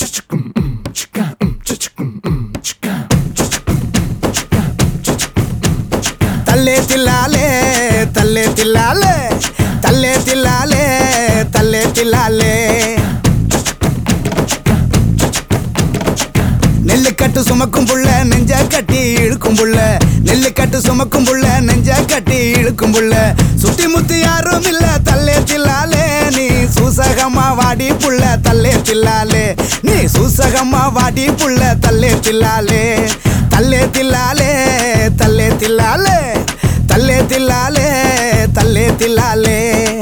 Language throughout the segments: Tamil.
తల్లే తిల్లాలే తల్లే తిల్లాలే తల్లే తిల్లాలే తల్లే తిల్లాలే நெல்லுக்கட்டு சுமக்கும் புள்ள நெஞ்ச கட்டி இழுக்கும் புள்ள நெல்லுக்கட்டு சுமக்கும் புள்ள நெஞ்ச கட்டி இழுக்கும் புள்ள சுத்தி முத்தி யாரும் இல்ல தல்லே தில்லாலே நீ சூசகமா வாடி புள்ள தல்லே தில்லாலே நீ சூசகமா வாடி புள்ள தல்லே தில்லாலே தல்லே தில்லாலே தல்லே தில்லாலே தல்லே தில்லாலே தல்லே தில்லாலே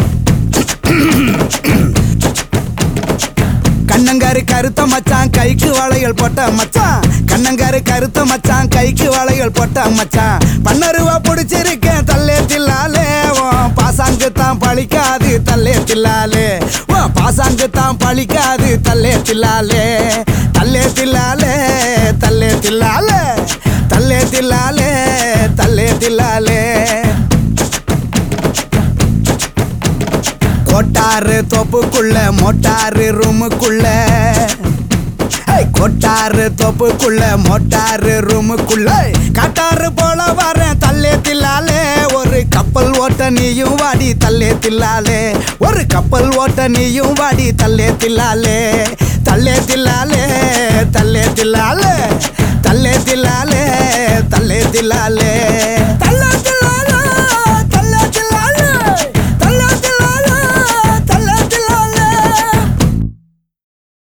கண்ணங்காரு கருத்த மச்சான் கைக்கு வளையல் போட்ட மச்சான் கண்ணங்காரு கருத்த மச்சான் கைக்கு வளையல் போட்ட மச்சான் பன்னருவா புடிச்சிருக்கேன் தல்லே தில்லாலே பாசாங்கு தான் பழிக்காது தல்லே தில்லாலே பாசாங்கு தான் பழிக்காது தல்லே தில்லாலே தல்லே தில்லாலே தல்லே தில்லாலே தல்லே தில்லாலே தல்லே தில்லாலே கோட்டாரு தோப்புக்குள்ள மோட்டாரு ரூமுக்குள்ள கோட்டாரு தோப்புக்குள்ள மோட்டாரு ரூமுக்குள்ள காட்டாரு போல வரேன் தல்லே தில்லாலே ஒரு கப்பல் ஓட்ட நீயும் வாடி தல்லே தில்லாலே ஒரு கப்பல் ஓட்ட நீயும் வாடி தல்லே தில்லாலே தல்லே தில்லாலே தல்லே தில்லாலே தல்லே தில்லாலே தல்லே தில்லாலே